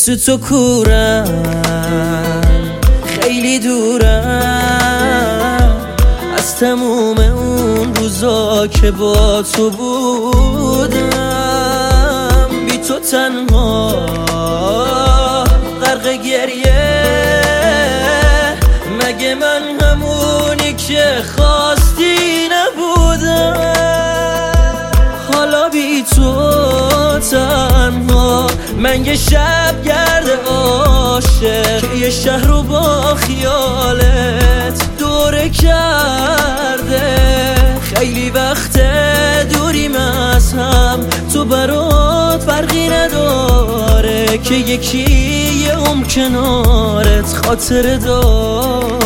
حس تو کورم، خیلی دورم از تموم اون روزا که با تو بودم. بی تو تنها غرق گریه، مگه من همونی که خواستی نبودم؟ حالا بی تو تنها من یه شب گرد عاشق که یه شهر رو با خیالت دوره کرده. خیلی وقت دوریم از هم، تو برات فرقی نداره که یکی یه کنارت خاطره داره.